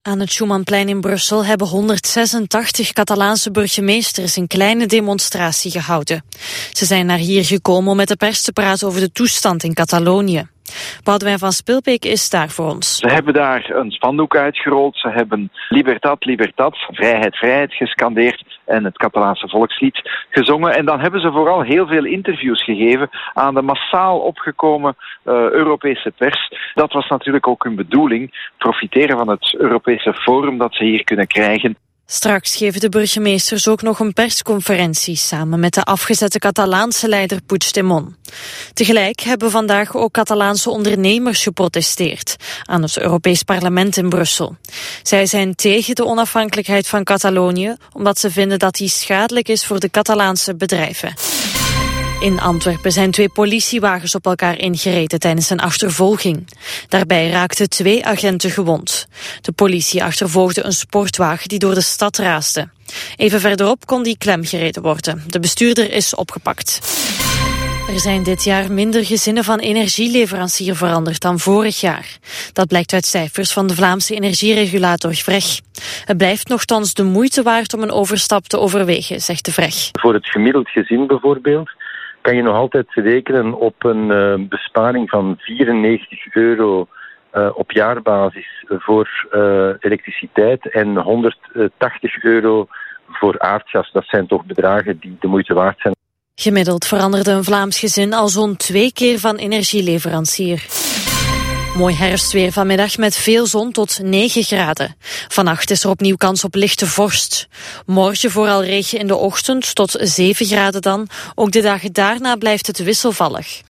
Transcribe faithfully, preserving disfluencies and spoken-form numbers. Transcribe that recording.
Aan het Schumannplein in Brussel hebben honderdzesentachtig Catalaanse burgemeesters een kleine demonstratie gehouden. Ze zijn naar hier gekomen om met de pers te praten over de toestand in Catalonië. Boudewijn van Spilbeek is daar voor ons. Ze hebben daar een spandoek uitgerold. Ze hebben Libertad, Libertad, vrijheid, vrijheid gescandeerd en het Catalaanse volkslied gezongen. En dan hebben ze vooral heel veel interviews gegeven aan de massaal opgekomen uh, Europese pers. Dat was natuurlijk ook hun bedoeling, profiteren van het Europese forum dat ze hier kunnen krijgen. Straks geven de burgemeesters ook nog een persconferentie samen met de afgezette Catalaanse leider Puigdemont. Tegelijk hebben vandaag ook Catalaanse ondernemers geprotesteerd aan het Europees Parlement in Brussel. Zij zijn tegen de onafhankelijkheid van Catalonië omdat ze vinden dat die schadelijk is voor de Catalaanse bedrijven. In Antwerpen zijn twee politiewagens op elkaar ingereden tijdens een achtervolging. Daarbij raakten twee agenten gewond. De politie achtervolgde een sportwagen die door de stad raasde. Even verderop kon die klemgereden worden. De bestuurder is opgepakt. Er zijn dit jaar minder gezinnen van energieleverancier veranderd dan vorig jaar. Dat blijkt uit cijfers van de Vlaamse energieregulator V R E G. Het blijft nochtans de moeite waard om een overstap te overwegen, zegt de V R E G. Voor het gemiddeld gezin bijvoorbeeld kan je nog altijd rekenen op een uh, besparing van vierennegentig euro uh, op jaarbasis voor uh, elektriciteit en honderdtachtig euro voor aardgas. Dat zijn toch bedragen die de moeite waard zijn. Gemiddeld veranderde een Vlaams gezin al zo'n twee keer van energieleverancier. Mooi herfstweer vanmiddag met veel zon tot negen graden. Vannacht is er opnieuw kans op lichte vorst. Morgen vooral regen in de ochtend tot zeven graden dan. Ook de dagen daarna blijft het wisselvallig.